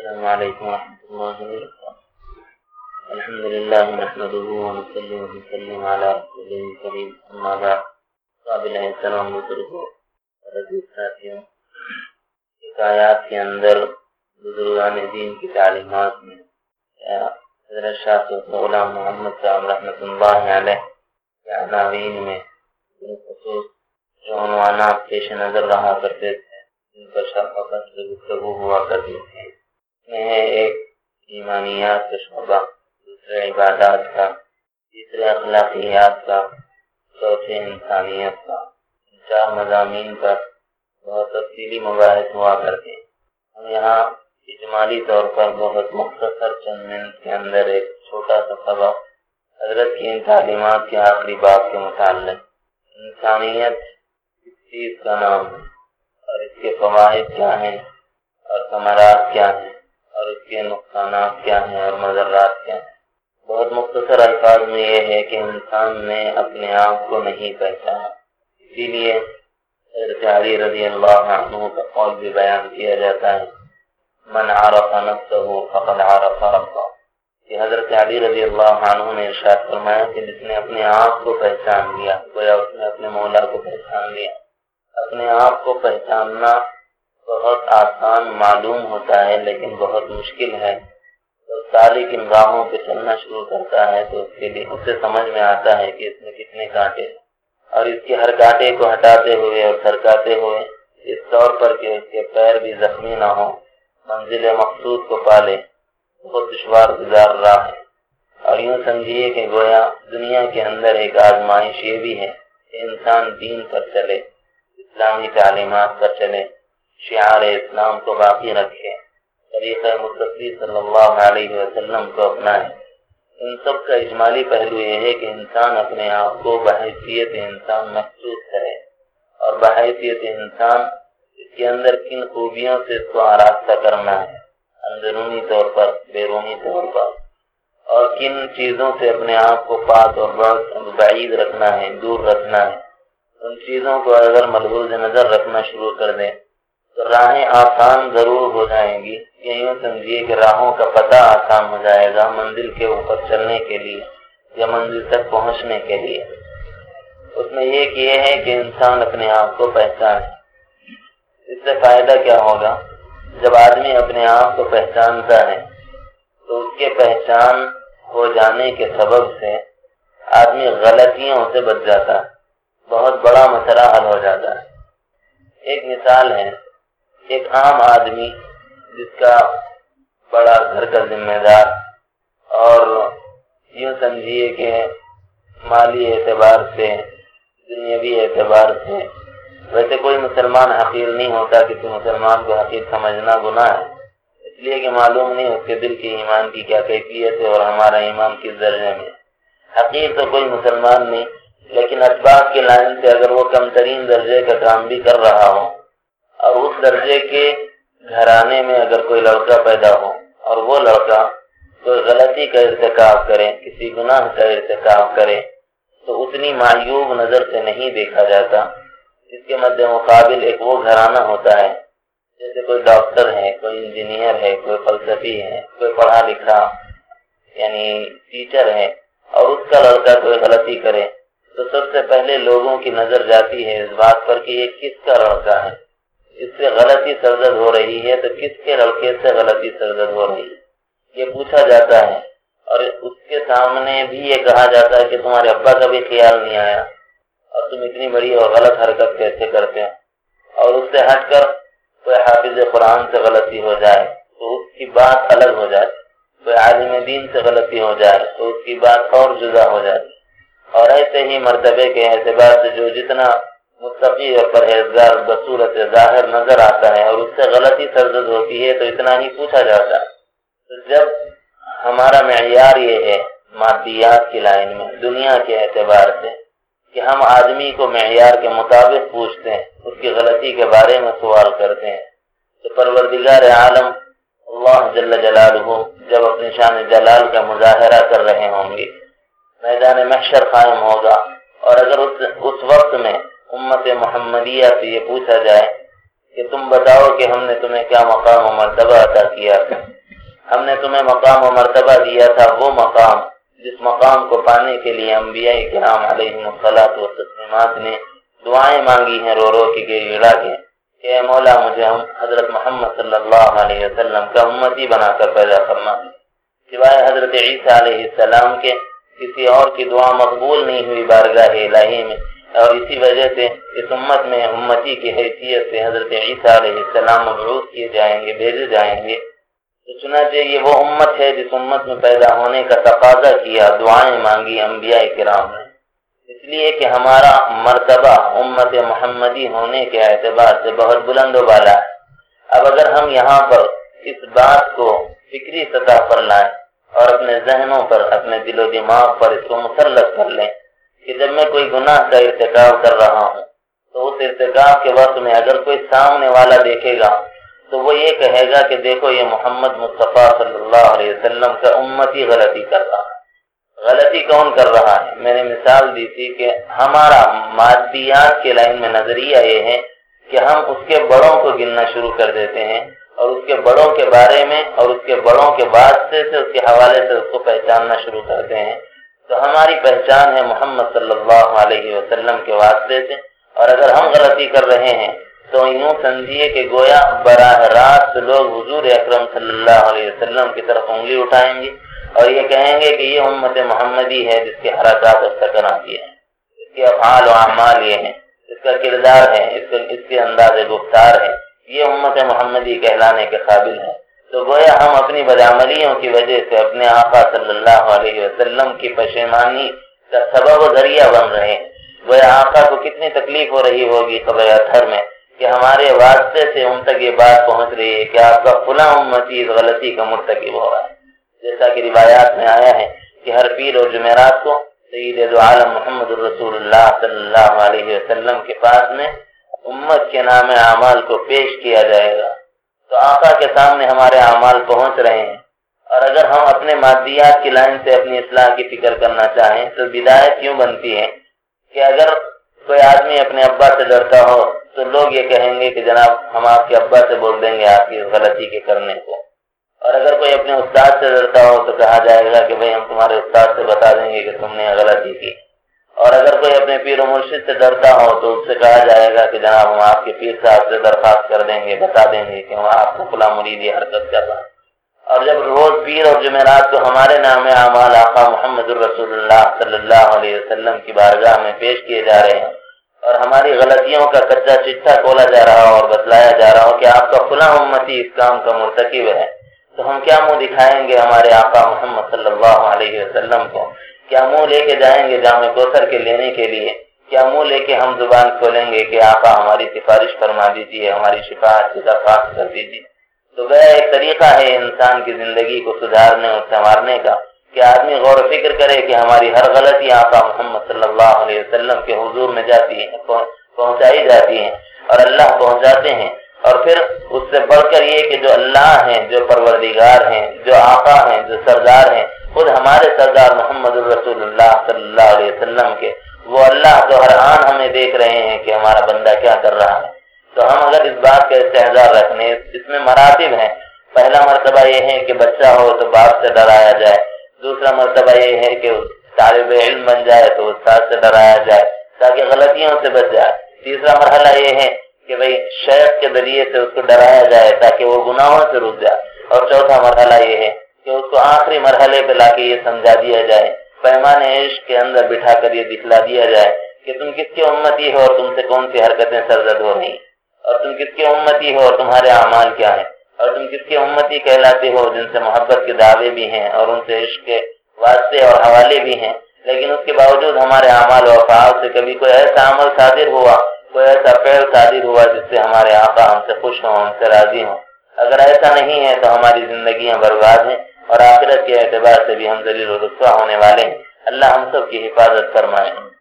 السلام عليكم ورحمة الله وبركاته. الحمد لله نحمده ونصلي ونسلم على رسوله الكريم، أما بعد. قابل احترام بزرگوں اور عزیز ساتھیوں، ایک آیات کے اندر بزرگان دین کی تعلیمات میں حضرت شاہ غلام محمد صاحب رحمۃ اللہ علیہ کے عناوین میں خصوص جو عنوانات پیش نظر رہا کرتے تھے، جن پر شرح فصل گفتگو ہوا کرتی تھی، میں ایک ایمانیات کا شعبہ، دوسرے عبادات کا، تیسرے اخلاقیات کا، چوتھے انسانیت کا، ان چار مضامین پر بہت تفصیلی مباحث ہوا کرتے ہیں۔ ہم یہاں اجمالی طور پر بہت مختصر چند منٹ کے اندر ایک چھوٹا سا سبق حضرت کی ان تعلیمات کے آخری باب کے متعلق، انسانیت کس چیز کا نام ہے اور اس کے فوائد کیا ہیں اور ثمرات کیا ہیں اور اس کے نقصانات کیا ہیں اور مضرات کیا ہیں، بہت مختصر الفاظ میں یہ ہے کہ انسان نے اپنے آپ کو نہیں پہچانا۔ اسی لیے حضرت علی رضی اللہ عنہ کا قول بھی بیان کیا جاتا ہے، من عرف نفسہ فقد عرف ربہ، کہ حضرت علی رضی اللہ عنہ نے ارشاد فرمایا کہ جس نے اپنے آپ کو پہچان لیا، گویا اس نے اپنے مولا کو پہچان لیا۔ اپنے آپ کو پہچاننا بہت آسان معلوم ہوتا ہے لیکن بہت مشکل ہے۔ جب سالک ان راہوں پہ چلنا شروع کرتا ہے تو اس کے لیے اسے سمجھ میں آتا ہے کہ اس میں کتنے کانٹے ہیں، اور اس کے ہر کانٹے کو ہٹاتے ہوئے اور سرکاتے ہوئے اس طور پر کہ اس کے پیر بھی زخمی نہ ہوں، منزل مقصود کو پالے، بہت دشوار گزار رہا ہے۔ اور یوں سمجھیے کہ گویا دنیا کے اندر ایک آزمائش یہ بھی ہے کہ انسان دین پر چلے، اسلامی تعلیمات پر چلے، شعار اسلام کو باقی رکھے، طریقہ مصطفی صلی اللہ علیہ وسلم کو اپنائے۔ ان سب کا اجمالی پہلو یہ ہے کہ انسان اپنے آپ کو بحیثیت انسان محسوس کرے، اور بحیثیت انسان اس کے اندر کن خوبیوں سے اس کو آراستہ کرنا ہے، اندرونی طور پر، بیرونی طور پر، اور کن چیزوں سے اپنے آپ کو پاک اور بعید رکھنا ہے، دور رکھنا ہے۔ ان چیزوں کو اگر ملحوظ نظر رکھنا شروع کر دیں تو راہیں آسان ضرور ہو جائیں گی، یوں سمجھیے کہ راہوں کا پتہ آسان ہو جائے گا منزل کے اوپر چلنے کے لیے یا منزل تک پہنچنے کے لیے۔ اس میں یہ ہے کہ انسان اپنے آپ کو پہچانے۔ اس سے فائدہ کیا ہوگا؟ جب آدمی اپنے آپ کو پہچانتا ہے تو اس کے پہچان ہو جانے کے سبب سے آدمی غلطیوں سے بچ جاتا ہے، بہت بڑا مسئلہ حل ہو جاتا ہے۔ ایک مثال ہے، ایک عام آدمی جس کا بڑا گھر کا ذمہ دار اور یوں سمجھیے کہ مالی اعتبار سے، دنیاوی اعتبار سے، ویسے کوئی مسلمان حقیر نہیں ہوتا، کسی مسلمان کو حقیر سمجھنا گناہ ہے، اس لیے کہ معلوم نہیں اس کے دل کی ایمان کی کیا کیفیت ہے اور ہمارا ایمان کس درجے میں۔ حقیر تو کوئی مسلمان نہیں، لیکن اسباب کے لائن سے اگر وہ کم ترین درجے کا کام بھی کر رہا ہو، اور اس درجے کے گھرانے میں اگر کوئی لڑکا پیدا ہو اور وہ لڑکا کوئی غلطی کا ارتکاب کرے، کسی گناہ کا ارتکاب کرے، تو اتنی معیوب نظر سے نہیں دیکھا جاتا۔ اس کے مد مقابل ایک وہ گھرانہ ہوتا ہے، جیسے کوئی ڈاکٹر ہے، کوئی انجینئر ہے، کوئی فلسفی ہے، کوئی پڑھا لکھا یعنی ٹیچر ہے، اور اس کا لڑکا کوئی غلطی کرے تو سب سے پہلے لوگوں کی نظر جاتی ہے اس بات پر کہ یہ کس کا لڑکا ہے، اس سے غلطی سرزد ہو رہی ہے تو کس کے لڑکے سے غلطی سرزد ہو رہی ہے، یہ پوچھا جاتا ہے۔ اور اس کے سامنے بھی یہ کہا جاتا ہے کہ تمہارے ابا کا بھی خیال نہیں آیا اور تم اتنی بڑی اور غلط حرکت کیسے کرتے ہیں۔ اور اس سے ہٹ کر کوئی حافظ قرآن سے غلطی ہو جائے تو اس کی بات الگ ہو جائے، کوئی عالم دین سے غلطی ہو جائے تو اس کی بات اور جدا ہو جائے، اور ایسے ہی مرتبے کے اعتبار سے جو جتنا متقی اور پرہیزگار بصورت ظاہر نظر آتا ہے اور اس سے غلطی سرزد ہوتی ہے تو اتنا ہی پوچھا جاتا ہے۔ تو جب ہمارا معیار یہ ہے مادیات کی لائن میں، دنیا کے اعتبار سے، کہ ہم آدمی کو معیار کے مطابق پوچھتے ہیں، اس کی غلطی کے بارے میں سوال کرتے ہیں، تو پروردگار عالم اللہ جل جلالہ جب اپنی شان جلال کا مظاہرہ کر رہے ہوں گے، میدان محشر قائم ہوگا، اور اگر اس وقت میں امت محمدیہ سے یہ پوچھا جائے کہ تم بتاؤ کہ ہم نے تمہیں کیا مقام و مرتبہ عطا کیا تھا۔ ہم نے تمہیں مقام و مرتبہ دیا تھا، وہ مقام جس مقام کو پانے کے لیے انبیاء کرام علیہم الصلاۃ والتسلیمات نے دعائیں مانگی ہیں رو رو کے گڑا کے کہ اے مولا مجھے حضرت محمد صلی اللہ علیہ وسلم کا امتی بنا کر پیدا فرما۔ سوائے حضرت عیسیٰ علیہ السلام کے کسی اور کی دعا مقبول نہیں ہوئی بارگاہ الہی میں، اور اسی وجہ سے اس امت میں امتی کی حیثیت سے حضرت عیسیٰ علیہ السلام مبعوث کیے جائیں گے، بھیجے جائیں گے۔ تو چنانچہ یہ وہ امت ہے جس امت میں پیدا ہونے کا تقاضا کیا، دعائیں مانگی انبیاء کرام نے، اس لیے کہ ہمارا مرتبہ امت محمدی ہونے کے اعتبار سے بہت بلند و بالا ہے۔ اب اگر ہم یہاں پر اس بات کو فکری سطح پر لائیں اور اپنے ذہنوں پر، اپنے دل و دماغ پر اس کو مسلط کر لیں کہ جب میں کوئی گناہ کا ارتکاب کر رہا ہوں تو اس ارتکاب کے وقت میں اگر کوئی سامنے والا دیکھے گا تو وہ یہ کہے گا کہ دیکھو یہ محمد مصطفیٰ صلی اللہ علیہ وسلم کا امتی غلطی کر رہا ہے۔ غلطی کون کر رہا ہے؟ میں نے مثال دی تھی کہ ہمارا مادیات کے لائن میں نظریہ یہ ہے کہ ہم اس کے بڑوں کو گننا شروع کر دیتے ہیں اور اس کے بڑوں کے بارے میں اور اس کے بڑوں کے واسطے سے، اس کے حوالے سے اس کو پہچاننا شروع کرتے ہیں۔ تو ہماری پہچان ہے محمد صلی اللہ علیہ وسلم کے واسطے سے، اور اگر ہم غلطی کر رہے ہیں تو یوں سمجھیے کہ گویا براہ راست لوگ حضور اکرم صلی اللہ علیہ وسلم کی طرف انگلی اٹھائیں گے اور یہ کہیں گے کہ یہ امت محمدی ہے جس کے حرکات و سکنات یہ ہیں، اس کے افعال و اعمال یہ ہیں، اس کا کردار ہے، اس کے انداز گفتار ہے، یہ امت محمدی کہلانے کے قابل ہے۔ تو گویا ہم اپنی بدعملیوں کی وجہ سے اپنے آقا صلی اللہ علیہ وسلم کی پشیمانی کا سبب و ذریعہ بن رہے ہیں۔ گویا آقا کو کتنی تکلیف ہو رہی ہوگی قبر اطہر میں کہ ہمارے واسطے سے ان تک یہ بات پہنچ رہی ہے کہ آپ کا فلاں امتی اس غلطی کا مرتکب ہو رہا ہے۔ جیسا کہ روایات میں آیا ہے کہ ہر پیر اور جمعرات کو سید دو عالم محمد الرسول اللہ صلی اللہ علیہ وسلم کے پاس میں امت کے نام اعمال کو پیش کیا جائے گا۔ تو آقا کے سامنے ہمارے اعمال پہنچ رہے ہیں، اور اگر ہم اپنے مادیات کی لائن سے اپنی اصلاح کی فکر کرنا چاہیں تو بدایت یوں بنتی ہے کہ اگر کوئی آدمی اپنے ابا سے ڈرتا ہو تو لوگ یہ کہیں گے کہ جناب ہم آپ کے ابا سے بول دیں گے آپ کی اس غلطی کے کرنے کو، اور اگر کوئی اپنے استاد سے ڈرتا ہو تو کہا جائے گا کہ بھئی ہم تمہارے استاد سے بتا دیں گے کہ تم نے غلطی کی، اور اگر کوئی اپنے پیر و مرشد سے ڈرتا ہو تو اس سے کہا جائے گا کہ جناب ہم آپ کے پیر صاحب سے درخواست کر دیں گے، بتا دیں گے کہ ہم آپ کو فلاں مرید یہ حرکت کر رہا ہے۔ اور جب روز پیر اور جمعرات کو ہمارے نام اعمال آقا محمد الرسول اللہ صلی اللہ علیہ وسلم کی بارگاہ میں پیش کیے جا رہے ہیں اور ہماری غلطیوں کا کچا چٹھا کھولا جا رہا ہو اور بتلایا جا رہا ہو کہ آپ کا فلاں امتی اس کام کا مرتکب ہے، تو ہم کیا منہ دکھائیں گے ہمارے آقا محمد صلی اللہ علیہ وسلم کو؟ کیا منہ لے کے جائیں گے جامع کوثر کے لینے کے لیے؟ کیا منہ لے کے ہم زبان کھولیں گے کہ آقا ہماری سفارش فرما دیجیے، ہماری شفاعت کی درخواست کر دیجیے؟ تو گیا ایک طریقہ ہے انسان کی زندگی کو سدھارنے اور سنوارنے کا کہ آدمی غور و فکر کرے کہ ہماری ہر غلطی آقا محمد صلی اللہ علیہ وسلم کے حضور میں جاتی ہے، پہنچائی جاتی ہیں اور اللہ پہنچاتے ہیں، اور پھر اس سے بڑھ کر یہ کہ جو اللہ ہیں، جو پروردگار ہیں، جو آقا ہیں، جو سردار ہیں، خود ہمارے سردار محمد الرسول اللہ صلی اللہ علیہ وسلم کے وہ اللہ تو ہر آن ہمیں دیکھ رہے ہیں کہ ہمارا بندہ کیا کر رہا ہے۔ تو ہم اگر اس بات کا استحضار رکھنے، اس میں مراتب ہیں۔ پہلا مرتبہ یہ ہے کہ بچہ ہو تو باپ سے ڈرایا جائے، دوسرا مرتبہ یہ ہے کہ طالب علم بن جائے تو استاد سے ڈرایا جائے تاکہ غلطیوں سے بچ جائے، تیسرا مرحلہ یہ ہے کہ بھئی شیخ کے ذریعے سے اس کو ڈرایا جائے تاکہ وہ گناہوں سے رک جائے، اور چوتھا مرحلہ یہ ہے کہ اس کو آخری مرحلے پہ لا کے یہ سمجھا دیا جائے، پیمان عشق کے اندر بٹھا کر یہ دکھلا دیا جائے کہ تم کس کے امتی ہو اور تم سے کون سی حرکتیں سرزد ہو رہی ہیں، اور تم کس کے امتی ہو اور تمہارے اعمال کیا ہیں، اور تم کس کے امتی کہلاتے ہو جن سے محبت کے دعوے بھی ہیں اور ان سے عشق کے واسطے اور حوالے بھی ہیں، لیکن اس کے باوجود ہمارے اعمال و افعال سے کبھی کوئی ایسا عمل صادر ہوا، کوئی ایسا فعل صادر ہوا جس سے ہمارے آقا ہم سے خوش ہوں، ہم سے راضی ہوں؟ اگر ایسا نہیں ہے تو ہماری زندگیاں برباد ہیں اور آخرت کے اعتبار سے بھی ہم ذلیل و رسوا ہونے والے ہیں۔ اللہ ہم سب کی حفاظت فرمائے۔